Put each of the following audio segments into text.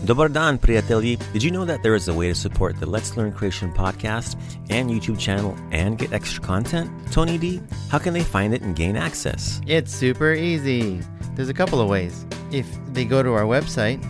Dobar dan, priatelji. Did you know that there is a way to support the Let's Learn Croatian podcast and YouTube channel and get extra content? Tony D, how can they find it and gain access? It's super easy. There's a couple of ways. If they go to our website,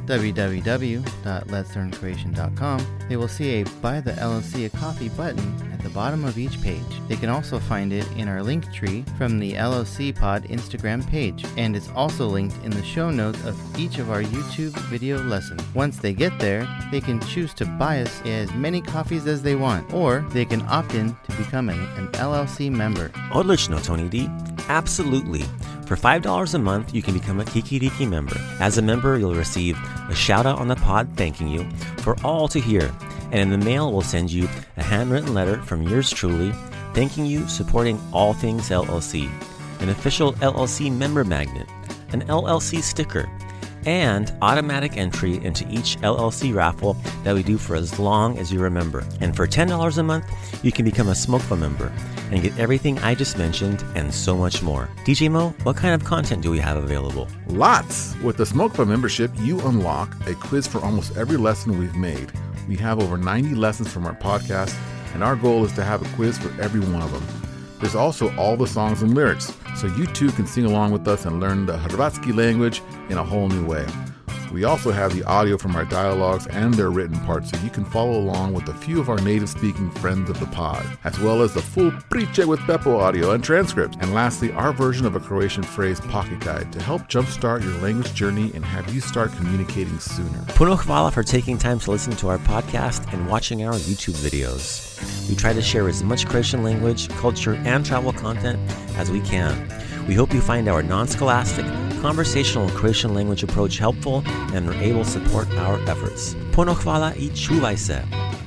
www.letslearncroatian.com, they will see a Buy the LLC a Coffee button at the bottom of each page. They can also find it in our link tree from the LOC Pod Instagram page, and it's also linked in the show notes of each of our YouTube video lessons. Once they get there, they can choose to buy us as many coffees as they want, or they can opt in to become an LLC member. Odlično, Tony D. Absolutely. For $5 a month, you can become a Kikiriki member. As a member, you'll receive a shout out on the pod thanking you for all to hear. And in the mail, we'll send you a handwritten letter from yours truly, thanking you, supporting all things LLC, an official LLC member magnet, an LLC sticker, and automatic entry into each LLC raffle that we do for as long as you remember. And for $10 a month, you can become a Smokeful member and get everything I just mentioned and so much more. DJ Mo, what kind of content do we have available? Lots! With the Smokeful membership, you unlock a quiz for almost every lesson we've made. We have over 90 lessons from our podcast, and our goal is to have a quiz for every one of them. There's also all the songs and lyrics, so you too can sing along with us and learn the Hrvatski language in a whole new way. We also have the audio from our dialogues and their written parts, so you can follow along with a few of our native-speaking friends of the pod, as well as the full Priče with Beppo audio and transcripts. And lastly, our version of a Croatian phrase pocket guide to help jumpstart your language journey and have you start communicating sooner. Puno hvala for taking time to listen to our podcast and watching our YouTube videos. We try to share as much Croatian language, culture, and travel content as we can. We hope you find our non-scholastic, conversational Croatian language approach helpful and are able to support our efforts. Puno hvala I čuvaj se.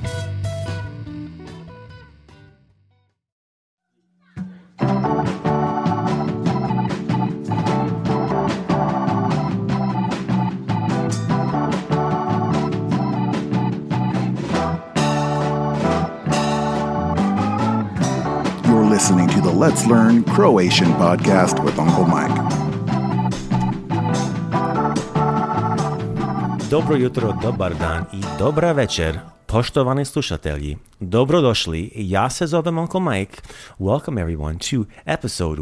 You're listening to the Let's Learn Croatian podcast with Uncle Mike. Dobro jutro, dobar dan I dobra večer, poštovani slušatelji. Dobrodošli, ja se zovem Uncle Mike. Welcome everyone to episode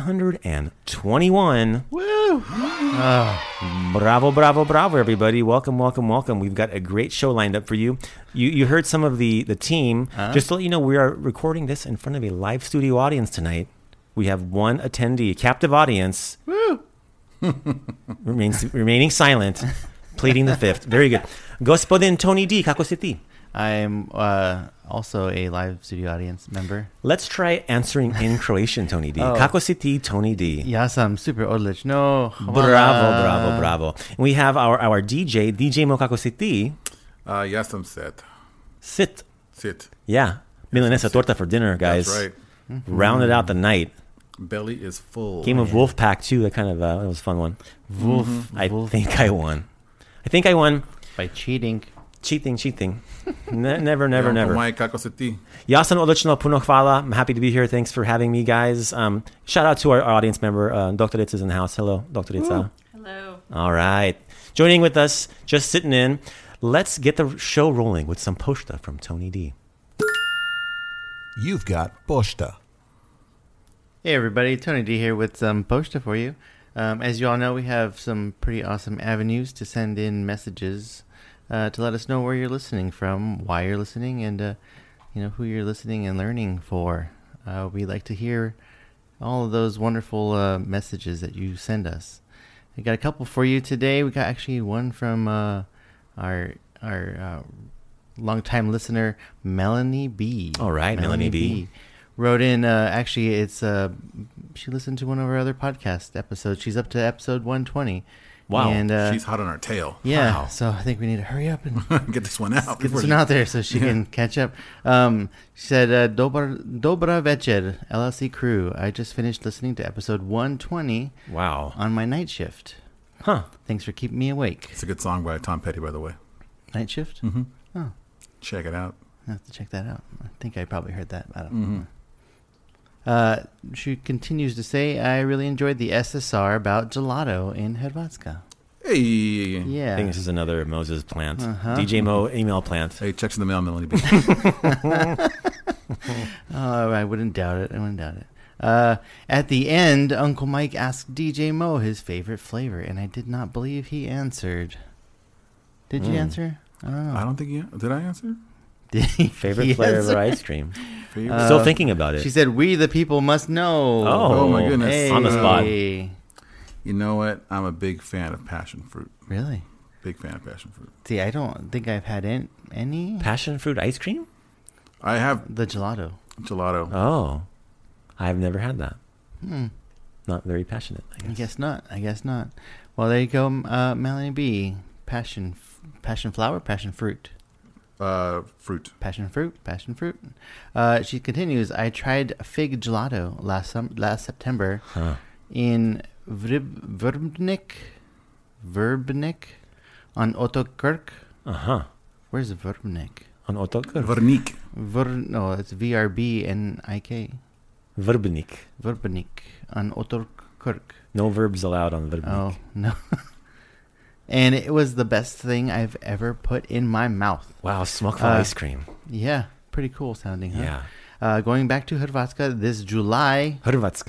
121. Woo! Bravo, bravo, bravo, everybody. Welcome, welcome, welcome. We've got a great show lined up for you. You heard some of the team. Just to let you know, we are recording this in front of a live studio audience tonight. We have one attendee, a captive audience. Woo! remaining silent. Pleading the fifth. Very good. Gospodin Tony D, kako si ti? I'm also a live studio audience member. Let's try answering in Croatian, Tony D. Oh. Kako si ti, Tony D? Ja sam super odlično. Bravo, bravo, bravo. And we have our DJ Mo, kako si ti? Ja sam set. Sit. Sit. Yeah. Milanesa torta for dinner, guys. That's right. Rounded out the night. Belly is full. Game of Wolfpack, too. That kind of that was a fun one. Wolf. I think I won. By cheating. Cheating. Never. Mike, kako si ti? Ja sam odlično, puno hvala. I'm happy to be here. Thanks for having me, guys. Shout out to our audience member, Dr. Ritz is in the house. Hello, Dr. Ritz. Hello. All right. Joining with us, just sitting in. Let's get the show rolling with some posta from Tony D. You've got posta. Hey everybody, Tony D here with some posta for you. As you all know, we have some pretty awesome avenues to send in messages to let us know where you're listening from, why you're listening, and who you're listening and learning for. We like to hear all of those wonderful messages that you send us. We got a couple for you today. We got actually one from our longtime listener, Melanie B. All right, Melanie B. Wrote in, she listened to one of our other podcast episodes. She's up to episode 120. Wow. And, She's hot on our tail. Yeah. Wow. So I think we need to hurry up and Get this one out. get this one out there so she can catch up. She said, Dobra večer, LLC crew. I just finished listening to episode 120 Wow. on my night shift. Huh. Thanks for keeping me awake. It's a good song by Tom Petty, by the way. Night shift? Mm-hmm. Oh, Check it out. I have to check that out. I think I probably heard that. I don't know. Mm-hmm. She continues to say, I really enjoyed the SSR about gelato in Hrvatska. Hey. Yeah. I think this is another Moses plant. Uh-huh. DJ Mo email plant. Hey, checks in the mail, Melanie B. Oh, I wouldn't doubt it. At the end, Uncle Mike asked DJ Mo his favorite flavor, and I did not believe he answered. Did you answer? I don't know. I don't think did I answer? Did he Favorite he flavor of answer? ice cream. Favorite? Still thinking about it. She said, "We the people must know." Oh, my goodness. Hey. On the spot. You know what? I'm a big fan of passion fruit. Really? Big fan of passion fruit. See, I don't think I've had any. Passion fruit ice cream? I have The gelato. gelato. Oh. I've never had that. Not very passionate, I guess. I guess not. Well, there you go, Melanie B. Passion flower, passion fruit. Fruit. Passion fruit. She continues, I tried fig gelato last September in Verbnik on Otokirk. Uh-huh. Where's Verbnik? On Otokirk. Vernique. No, it's VRBNIK. Verbenik. Verbnik on Otokirk. No verbs allowed on Verbenik. Oh, no. And it was the best thing I've ever put in my mouth. Wow, smoke ice cream. Yeah, pretty cool sounding, huh? Yeah. Going back to Hrvatska this July,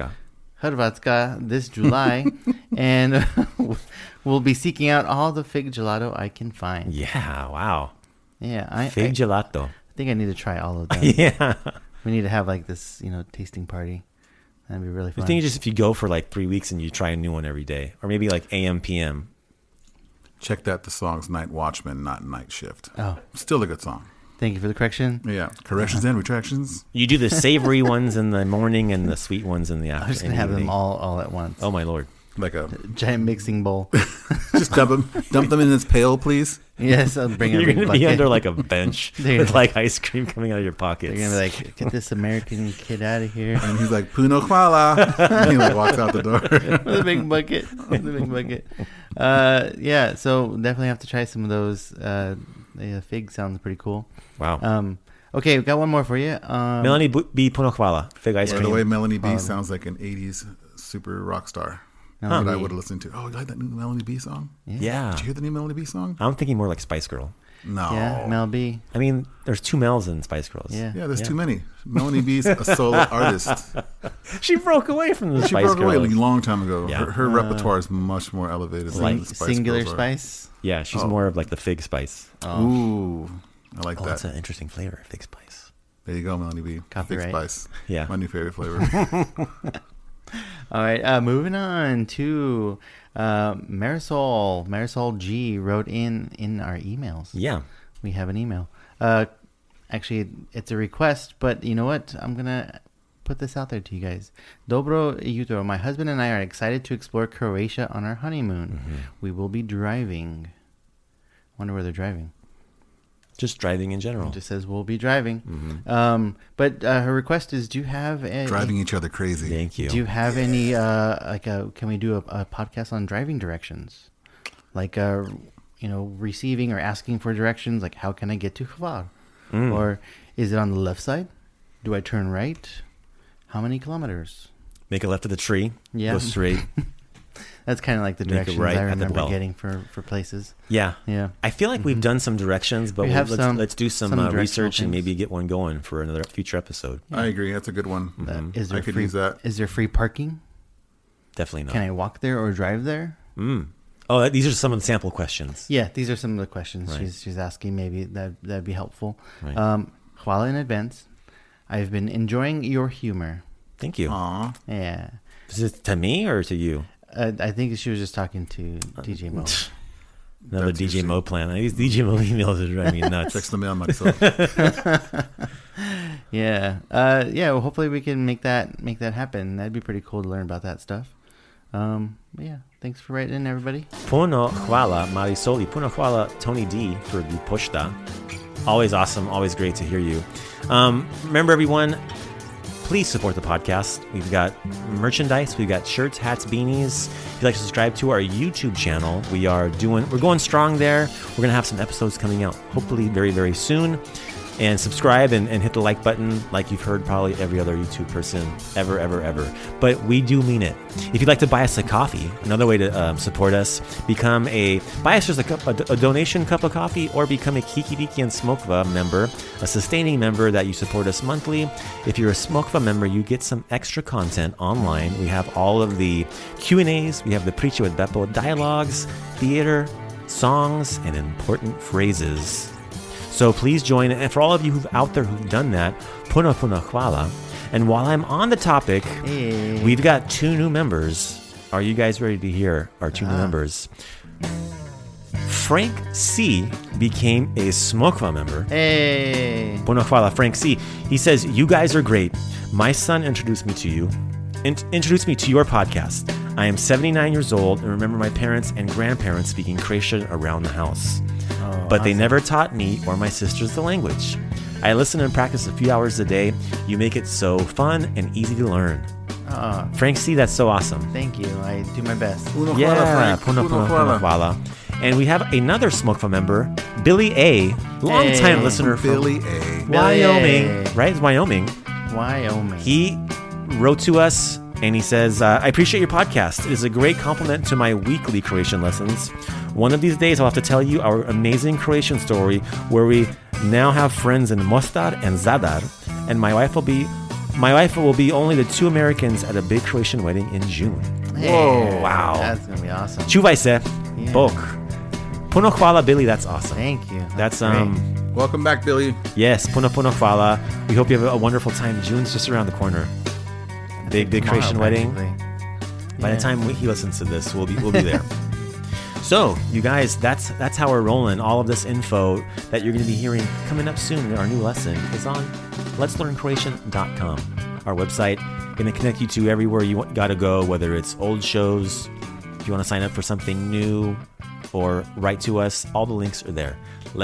this July, and we'll be seeking out all the fig gelato I can find. Yeah, wow. Yeah, Fig gelato. I think I need to try all of them. Yeah. We need to have like this, tasting party. That'd be really fun. I think just if you go for like 3 weeks and you try a new one every day, or maybe like AM, PM. Check that. The song's Night Watchman, not Night Shift. Oh, Still a good song. thank you for the correction. Yeah. Corrections and retractions. You do the savory ones in the morning and the sweet ones in the I'm afternoon. just gonna have them all at once. Oh my lord. Like a Giant mixing bowl. just dump them in this pail, please. Yes, I'll bring a You're big going to bucket. be under like a bench They're with gonna- like ice cream coming out of your pockets. They're gonna be like, get this American kid out of here. And he's like, Puno Kuala. He like walks out the door. With a big bucket. Yeah, so definitely have to try some of those. The fig sounds pretty cool. Wow. Okay, we've got one more for you. Melanie B. Punochwala. Fig ice By cream. the way, Melanie B sounds like an 80s super rock star Melanie that I B. would have listened to. Oh, you like that new Melanie B song? Yeah. Did you hear the new Melanie B song? I'm thinking more like Spice Girl. No. Yeah, Mel B. I mean, there's 2 Mels in Spice Girls. Yeah. Yeah, there's too many. Melanie B's a solo artist. She broke away from the She Spice broke away Girls. a long time ago. Yeah. Her repertoire is much more elevated than Like the Spice singular Girls are. spice. Yeah, she's Oh. more of like the fig spice. Ooh, I like Oh, that. that's an interesting flavor, fig spice. There you go, Melanie B. Copyright. Fig Spice. Yeah. My new favorite flavor. All right, moving on to Marisol. Marisol G wrote in our emails. Yeah. We have an email. Actually, it's a request, but you know what? I'm going to put this out there to you guys. Dobro jutro. My husband and I are excited to explore Croatia on our honeymoon. We will be driving. Wonder where they're driving. Just driving in general. It just says we'll be driving. But her request is, do you have Driving each other crazy. Thank you. Do you have any can we do a podcast on driving directions? Like receiving or asking for directions, like how can I get to Hvar? Or is it on the left side? Do I turn right? How many kilometers? Make a left of the tree. Yeah. Go straight. That's kind of like the Make a directions right I at the remember well. getting for places. Yeah. Yeah. I feel like we've done some directions, but We have let's do some directional research and things. maybe get one going for another future episode. I agree. That's a good one. Is there I could free, use that. Is there free parking? Definitely not. Can I walk there or drive there? Oh, these are some of the sample questions. Yeah, these are some of the questions Right. she's asking. Maybe that'd be helpful. Right. Hvala in advance. I've been enjoying your humor. Thank you. Aw. Yeah. Is it to me or to you? I think she was just talking to DJ Mo. Another That's DJ interesting. Mo plan. These DJ Mo emails are driving me nuts. Checks the mail myself. Yeah. Well, hopefully we can make that happen. That'd be pretty cool to learn about that stuff. But yeah. Thanks for writing in, everybody. Puno hvala Marisol. Puno hvala Tony D for the poshta. Always awesome. Always great to hear you. Remember, everyone, please support the podcast. We've got merchandise. We've got shirts, hats, beanies. If you'd like to subscribe to our YouTube channel, we're going strong there. We're going to have some episodes coming out hopefully very, very soon. And subscribe and hit the like button like you've heard probably every other YouTube person ever. But we do mean it. If you'd like to buy us a coffee, another way to support us, buy us just a donation cup of coffee, or become a Kikiriki and Smokva member, a sustaining member that you support us monthly. If you're a Smokva member, you get some extra content online. We have all of the Q&As, we have the Preacher with Beppo dialogues, theater, songs, and important phrases. So please join. And for all of you out there who've done that, puna hwala. And while I'm on the topic, we've got 2 new members. Are you guys ready to hear our 2 new members? Frank C. became a Smokva member. Hey. Puna hwala, Frank C. He says, "You guys are great. My son introduced me to you. Introduced me to your podcast. I am 79 years old and remember my parents and grandparents speaking Croatian around the house. But they never taught me or my sisters the language. I listen and practice a few hours a day. You make it so fun and easy to learn." Frank C., that's so awesome. Thank you. I do my best. Yeah, puna hwala. And we have another Smokva member, Billy A., long-time listener from Billy A. Wyoming. Right? It's Wyoming. Wyoming. He wrote to us and he says, "I appreciate your podcast. It is a great compliment to my weekly Croatian lessons. One of these days I'll have to tell you our amazing Croatian story where we now have friends in Mostar and Zadar, and my wife will be only the 2 Americans at a big Croatian wedding in June." Whoa. Wow. That's going to be awesome. Čuvaj se. Yeah. Bok. Puno hwala, Billy. That's awesome. Thank you. That's great. Welcome back, Billy. Yes, puno hwala. We hope you have a wonderful time. June's just around the corner. Big Croatian wedding. By the time he listens to this, we'll be there. So, you guys, that's how we're rolling. All of this info that you're going to be hearing coming up soon in our new lesson is on letslearncroatian.com. Our website, going to connect you to everywhere you got to go, whether it's old shows, if you want to sign up for something new, or write to us. All the links are there.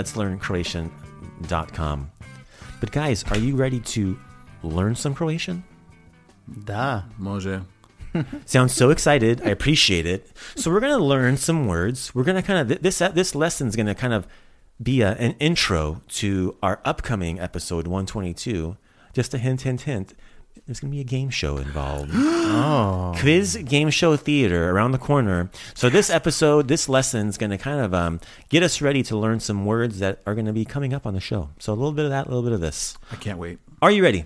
letslearncroatian.com. But guys, are you ready to learn some Croatian? Da. Može. Sounds so excited. I appreciate it. So we're going to learn some words. We're going to kind of, this lesson's going to kind of be an intro to our upcoming episode 122. Just a hint. There's going to be a game show involved. Quiz game show theater around the corner. So this lesson's going to kind of get us ready to learn some words that are going to be coming up on the show. So a little bit of that, a little bit of this. I can't wait. Are you ready?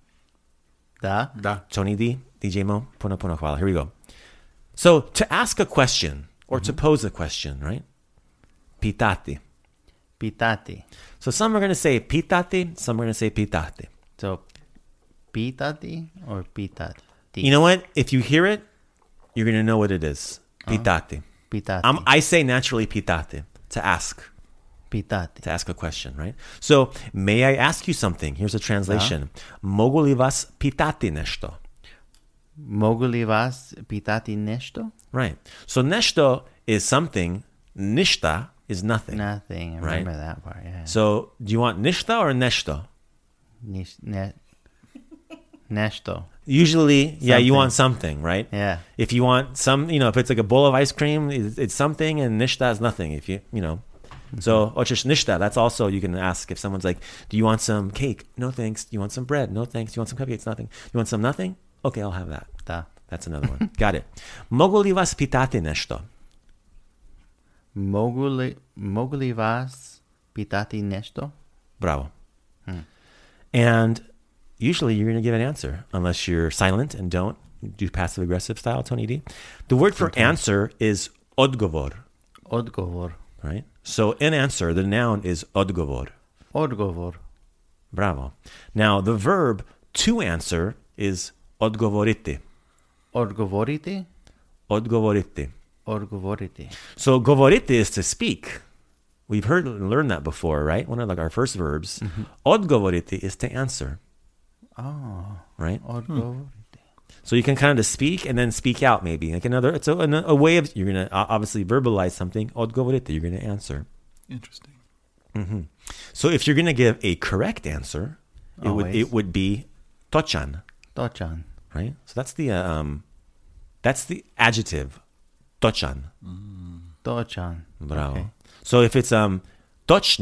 Da. Tony D, DJ Mo, puna hwala. Here we go. So to ask a question or to pose a question, right? Pitati. Pitati. So some are going to say pitati, some are going to say pitati. So, pitati or pitati? You know what? If you hear it, you're going to know what it is. Pitati. Pitati. I say naturally pitati, to ask. Pitati. To ask a question, right? So, may I ask you something? Here's a translation. Mogu li vas pitati nešto? Mogu li vas pitati nešto? Right. So, nešto is something. Nishta is nothing. Nothing. I remember that part, yeah. So, do you want nishta or nešto? Nešto. Usually, yeah, you want something, right? Yeah. If you want some, if it's like a bowl of ice cream, it's something, and nishta is nothing. If you. So, ochish nishta, that's also, you can ask if someone's like, do you want some cake? No thanks. Do you want some bread? No thanks. Do you want some cupcakes? Nothing. You want some nothing? Okay, I'll have that. Da. That's another one. Got it. Mogu li vas pitati nešto? Mogu li vas pitati nešto? Bravo. And usually you're going to give an answer unless you're silent and don't do passive aggressive style, Tony D. The word for answer is odgovor. Odgovor. Right? So in answer, the noun is odgovor. Odgovor. Bravo. Now the verb to answer is odgovoriti. Odgovoriti? Odgovoriti. Odgovoriti. So govoriti is to speak. We've learned that before, right? One of our first verbs. Odgovoriti is to answer. Oh. Right? Odgovoriti. So you can kind of speak and then speak out maybe. Like it's a way of, you're going to obviously verbalize something. Odgovoriti, you're going to answer. Interesting. So if you're going to give a correct answer, it would be tochan. Tochan. Right? So that's the adjective. Tochan. Tochan. Bravo. Okay. So if it's tochno,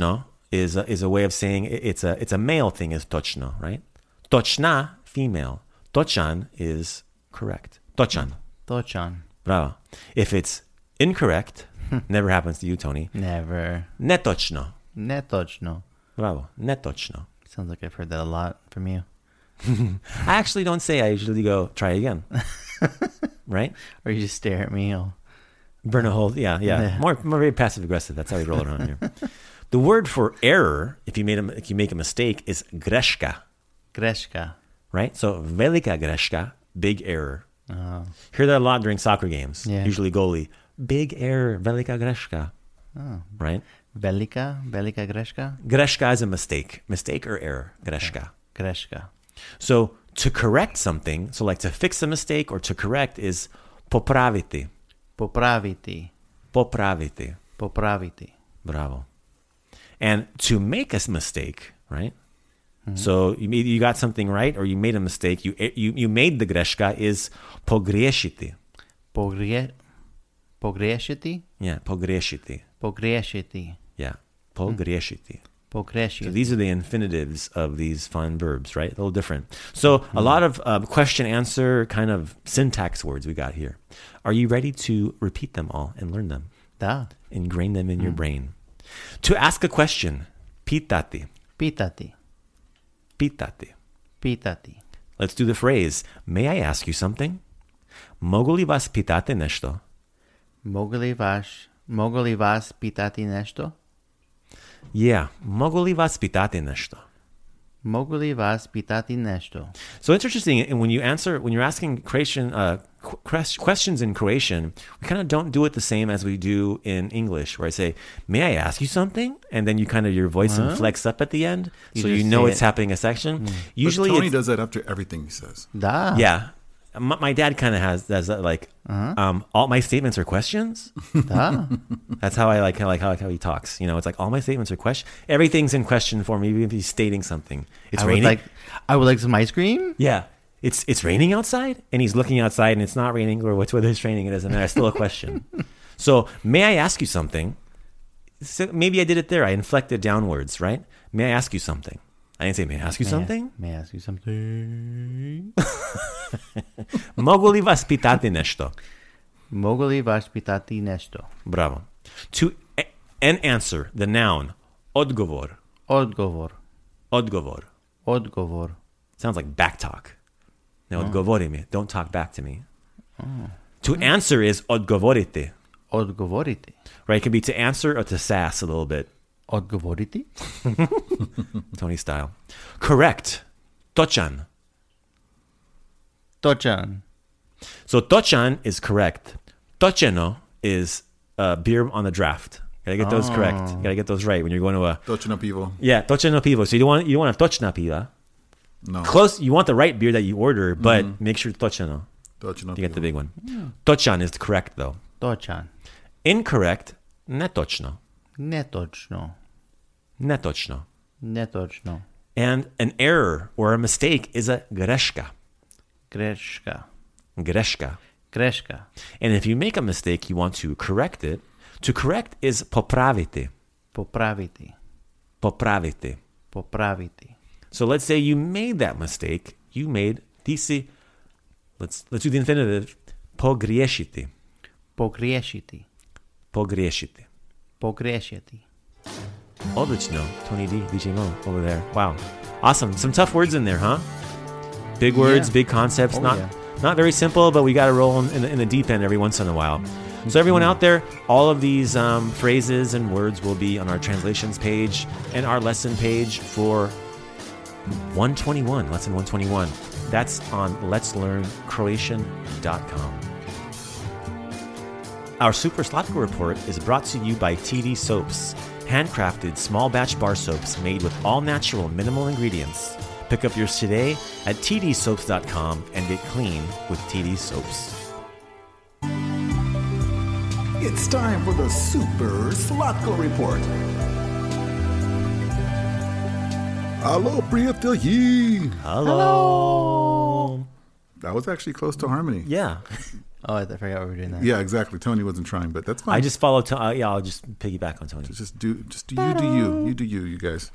is a way of saying it's a male thing. Is tochno, right? Tochna, female. Tochan is correct. Tochan. Tochan. Bravo. If it's incorrect, never happens to you, Tony. Never. Netochno. Netochno. Bravo. Netochno. Sounds like I've heard that a lot from you. I actually don't say. I usually go, try again. Right? Or you just stare at me. I'll... Burn a hole. Yeah. More very passive aggressive. That's how we roll it around here. The word for error, if you make a mistake, is greshka. Greshka. Right? So velika greshka, big error. Oh. Hear that a lot during soccer games. Yeah. Usually goalie, big error, velika greshka. Oh. Right? Velika greshka? Greshka is a mistake. Mistake or error. Greshka. Greshka. So to correct something, so like to fix a mistake or to correct is popraviti. Popraviti. Popraviti. Popraviti. Bravo. And to make a mistake, right? Mm-hmm. So you got something right or you made a mistake. You made the greshka is pogrieshiti. Pogrieshiti? Yeah, pogrieshiti. Pogrieshiti. Yeah, pogrieshiti. Pogrieshiti. So these are the infinitives of these fun verbs, right? A little different. So a lot of question-answer kind of syntax words we got here. Are you ready to repeat them all and learn them? Da. Ingrain them in your brain. To ask a question, pitati. Pitati. Pitati. Pitati. Let's do the phrase. May I ask you something? Mogu li vas pitati nešto? Mogu li vas pitati nešto? Yeah, mogu li vas pitati nešto? Mogu li vas pitati nešto? So it's interesting, and when you're asking Croatian questions in Croatian, we kind of don't do it the same as we do in English, where I say, "May I ask you something?" And then your voice inflects up at the end, so you know it's happening a section. Usually, but Tony does that after everything he says. Da. Yeah. My dad kind of does that, like, all my statements are questions. Da. That's how I like how he talks. It's like all my statements are questions. Everything's in question form, even if he's stating something. It's raining. I would like some ice cream. Yeah. It's raining outside, and he's looking outside, and it's not raining, or whether it's raining, it doesn't matter. It's still a question. So, may I ask you something? So maybe I did it there. I inflected downwards, right? May I ask you something? I didn't say, may I ask you something? May I ask you something? Mogu li vas pitati nešto? Mogu li vas pitati nešto? Bravo. To an answer, the noun, odgovor. Odgovor. Odgovor. Odgovor. Sounds like back talk. Now, odgovori mi. Don't talk back to me. To answer is odgovorite. Odgovorite. Right? It can be to answer or to sass a little bit. Odgovorite? Tony style. Correct. Tochan. Tochan. So tochan is correct. Tocheno is beer on the draft. Gotta get those correct. Gotta get those right when you're going to a... Tochno pivo. Yeah, tocheno pivo. So you don't want a tochna piva. No. Close. You want the right beer that you order, but make sure tocheno. Tochno You get the pivo. big one. Tochan is correct, though. Tochan. Incorrect. Netochno. Netočno. Netochno. Netočno. And an error or a mistake is a greshka. Greška. Greshka. Greška. And if you make a mistake, you want to correct it. To correct is popraviti. Popraviti. Popraviti. Popraviti. So let's say you made that mistake. You made tisi. Let's do the infinitive. Pogrieshiti. Pogriešiti. Pogrieshiti. Pogriešiti. Odlično. Tony D, DJ Mo over there. Wow. Awesome. Some tough words in there, huh? Big words, big concepts. Not very simple, but we got to roll in the deep end every once in a while. So everyone out there, all of these phrases and words will be on our translations page and our lesson page for 121, lesson 121. That's on letslearncroatian.com. Our Super Slatko Report is brought to you by TD Soaps, handcrafted small batch bar soaps made with all natural minimal ingredients. Pick up yours today at tdsoaps.com and get clean with TD Soaps. It's time for the Super Slatko Report. Hello, Priatelji. Hello. That was actually close to harmony. Yeah. Oh, I forgot we were doing that. Yeah, exactly. Tony wasn't trying, but that's fine. I just follow. I'll just piggyback on Tony. Just do you do you guys.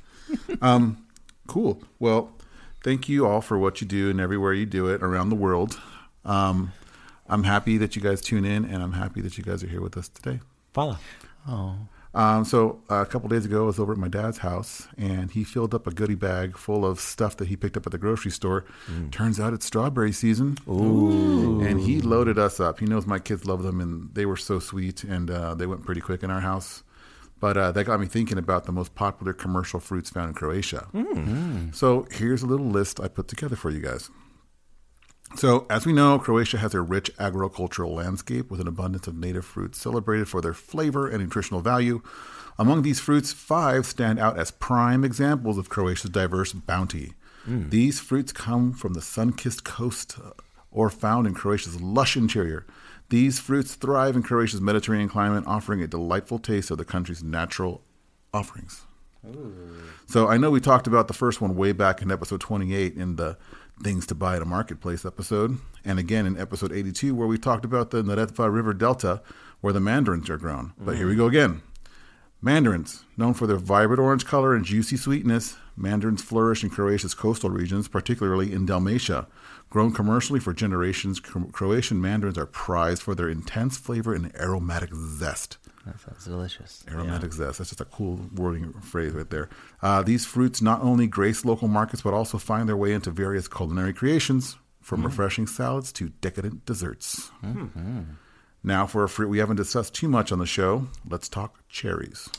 Cool. Well, thank you all for what you do and everywhere you do it around the world. I'm happy that you guys tune in, and I'm happy that you guys are here with us today. Follow. Oh. So a couple days ago, I was over at my dad's house, and he filled up a goodie bag full of stuff that he picked up at the grocery store. Turns out it's strawberry season. Ooh. And he loaded us up. He knows my kids love them, and they were so sweet, and they went pretty quick in our house. But that got me thinking about the most popular commercial fruits found in Croatia. So here's a little list I put together for you guys. So, as we know, Croatia has a rich agricultural landscape with an abundance of native fruits celebrated for their flavor and nutritional value. Among these fruits, 5 stand out as prime examples of Croatia's diverse bounty. These fruits come from the sun-kissed coast or found in Croatia's lush interior. These fruits thrive in Croatia's Mediterranean climate, offering a delightful taste of the country's natural offerings. So, I know we talked about the first one way back in episode 28 in the Things to Buy at a Marketplace episode, and again in episode 82 where we talked about the Neretva River Delta where the mandarins are grown. But here we go again. Mandarins, known for their vibrant orange color and juicy sweetness, mandarins flourish in Croatia's coastal regions, particularly in Dalmatia. Grown commercially for generations, Croatian mandarins are prized for their intense flavor and aromatic zest. That sounds delicious. Aromatic zest. That's just a cool wording phrase right there. These fruits not only grace local markets, but also find their way into various culinary creations, from refreshing salads to decadent desserts. Now, for a fruit we haven't discussed too much on the show, let's talk cherries.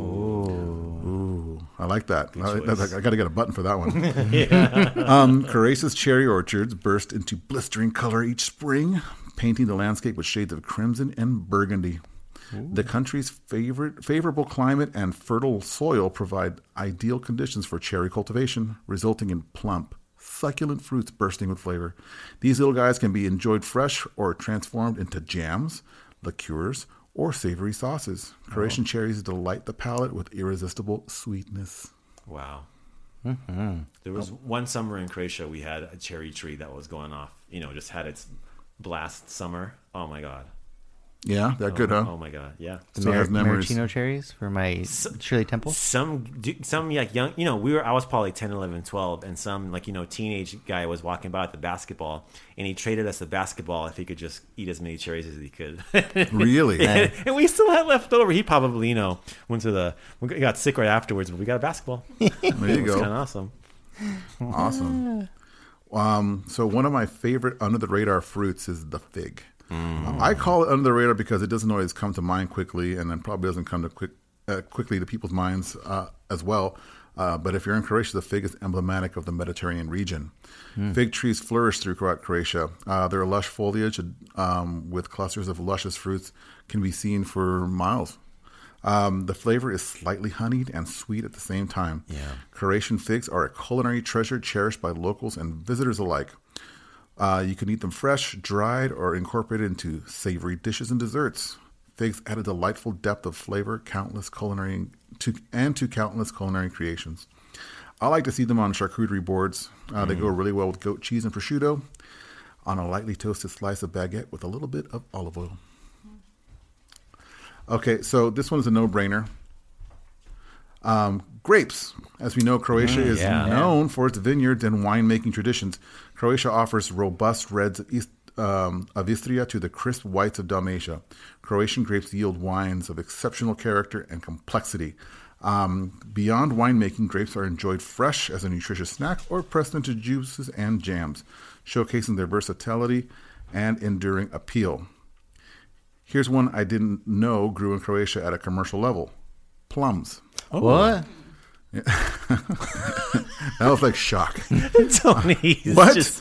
Ooh. I like that. I got to get a button for that one. Croatia's cherry orchards burst into blistering color each spring, painting the landscape with shades of crimson and burgundy. The country's favorable climate and fertile soil provide ideal conditions for cherry cultivation, resulting in plump, succulent fruits bursting with flavor. These little guys can be enjoyed fresh or transformed into jams, liqueurs, or savory sauces. Croatian cherries delight the palate with irresistible sweetness. Wow. There was one summer in Croatia we had a cherry tree that was going off. Just had its blast summer. Oh my God. Yeah, they're good, huh? Oh my God, yeah. The maraschino cherries for my Shirley Temple. Some like young, I was probably 10, 11, 12, and some teenage guy was walking by with the basketball, and he traded us the basketball if he could just eat as many cherries as he could. Really? And we still had left over. He probably, we got sick right afterwards, but we got a basketball. There you go. It's kind of awesome. Awesome. So one of my favorite under the radar fruits is the fig. I call it under the radar because it doesn't always come to mind quickly, and then probably doesn't come to quickly to people's minds as well. But if you're in Croatia, the fig is emblematic of the Mediterranean region. Fig trees flourish throughout Croatia. Their lush foliage with clusters of luscious fruits can be seen for miles. The flavor is slightly honeyed and sweet at the same time. Croatian figs are a culinary treasure cherished by locals and visitors alike. You can eat them fresh, dried, or incorporated into savory dishes and desserts. Figs add a delightful depth of flavor to countless culinary creations. I like to see them on charcuterie boards. They go really well with goat cheese and prosciutto, on a lightly toasted slice of baguette with a little bit of olive oil. Okay, so this one is a no-brainer. Grapes. As we know, Croatia is known for its vineyards and winemaking traditions. Croatia offers robust reds of Istria to the crisp whites of Dalmatia. Croatian grapes yield wines of exceptional character and complexity. Beyond winemaking, grapes are enjoyed fresh as a nutritious snack or pressed into juices and jams, showcasing their versatility and enduring appeal. Here's one I didn't know grew in Croatia at a commercial level. Plums. Oh. What? Yeah. That was like shock. Tony, what? Just,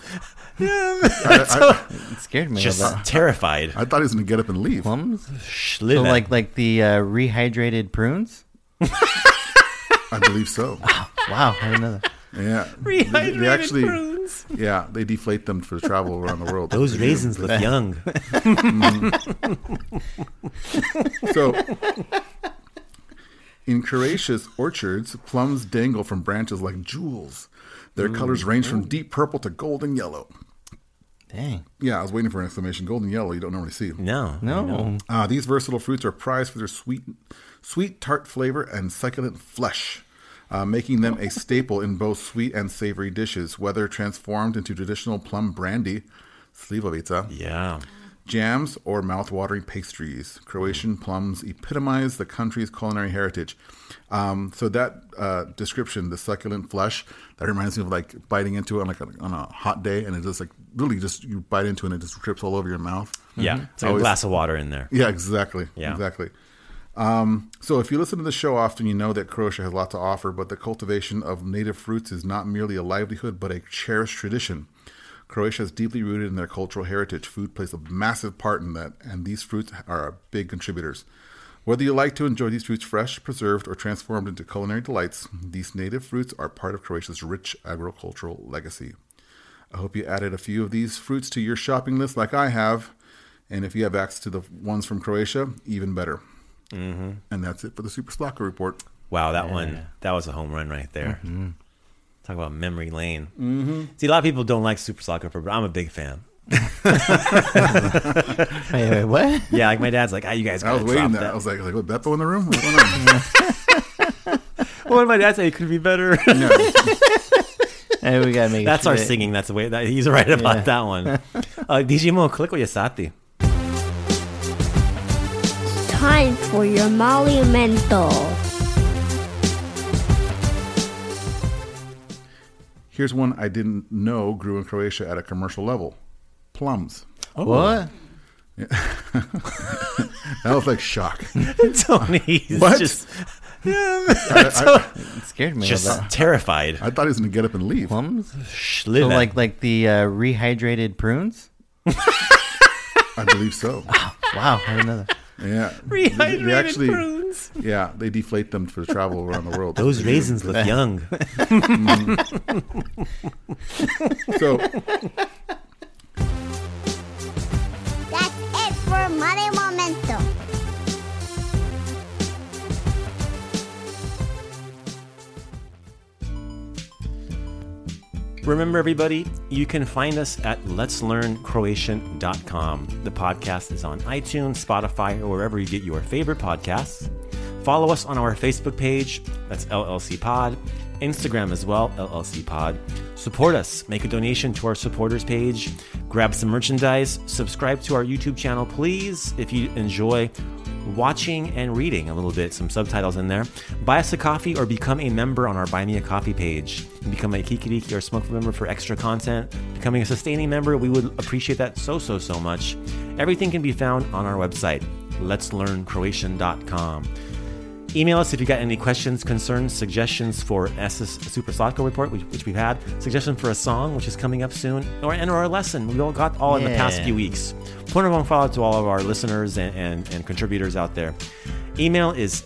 It scared me. Just terrified. I thought he was going to get up and leave. Plums? So like the rehydrated prunes? I believe so. Wow, I didn't know that. Yeah. Rehydrated prunes. Yeah, they deflate them for travel around the world. Those raisins look young. So, in Croatia's orchards, plums dangle from branches like jewels. Their colors range from deep purple to golden yellow. Dang. Yeah, I was waiting for an exclamation. Golden yellow, you don't normally see. No. No. These versatile fruits are prized for their sweet tart flavor and succulent flesh, making them a staple in both sweet and savory dishes, whether transformed into traditional plum brandy, slivovica, Yeah. jams, or mouth-watering pastries. Croatian plums epitomize the country's culinary heritage. So that description, the succulent flesh, that reminds me of like biting into it on a hot day, and it just like literally just you bite into it and it just drips all over your mouth. Yeah. It's like a glass of water in there. Yeah, exactly. Yeah. Exactly. So if you listen to the show often, you know that Croatia has a lot to offer, but the cultivation of native fruits is not merely a livelihood, but a cherished tradition. Croatia is deeply rooted in their cultural heritage. Food plays a massive part in that, and these fruits are big contributors. Whether you like to enjoy these fruits fresh, preserved, or transformed into culinary delights, these native fruits are part of Croatia's rich agricultural legacy. I hope you added a few of these fruits to your shopping list like I have, and if you have access to the ones from Croatia, even better. Mm-hmm. And that's it for the Super Slaka Report. Wow, that was a home run right there. Mm-hmm. Talk about memory lane. Mm-hmm. See, a lot of people don't like Super Slaka Report, but I'm a big fan. Wait, what? Yeah, like my dad's like, you guys I was gotta waiting drop that. that. I was like, what, Beppo in the room? What's going on? What did my dad say? It could be better. Hey, we gotta make That's our singing. That's the way that he's right about that one. DJ Mo, click with Yasati. Time for your Monumental. Here's one I didn't know grew in Croatia at a commercial level. Plums. Oh. What? That was like shock. Tony's What? just It scared me. just terrified. I thought he was going to get up and leave. Plums? So Schliven. like the rehydrated prunes? I believe so. Wow, I didn't know that. Yeah. Rehydrated They actually, prunes. yeah, they deflate them for travel around the world. Those raisins look young. So, That's it for Money Momentum. Remember, everybody, you can find us at letslearncroatian.com. The podcast is on iTunes, Spotify, or wherever you get your favorite podcasts. Follow us on our Facebook page, that's LLC Pod, Instagram as well, LLC Pod. Support us, make a donation to our supporters page, grab some merchandise, subscribe to our YouTube channel, please, if you enjoy watching and reading a little bit, some subtitles in there. Buy us a coffee or become a member on our Buy Me a Coffee page. And become a Kikiriki or Smokeful member for extra content. Becoming a sustaining member, we would appreciate that so much. Everything can be found on our website, letslearncroatian.com. Email us if you got any questions, concerns, suggestions for SS Super Slaka Report, which we've had, suggestion for a song, which is coming up soon, or a lesson. We all got all in the past few weeks. Point follow to all of our listeners and contributors out there. Email is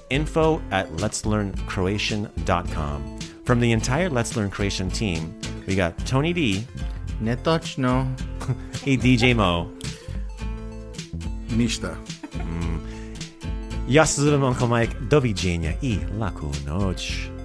info@letslearncroatian.com. From the entire Let's Learn Croatian team, we got Tony D, Netočno. hey DJ Mo, ništa. ja se zovem Uncle Mike, doviđenja I laku noć.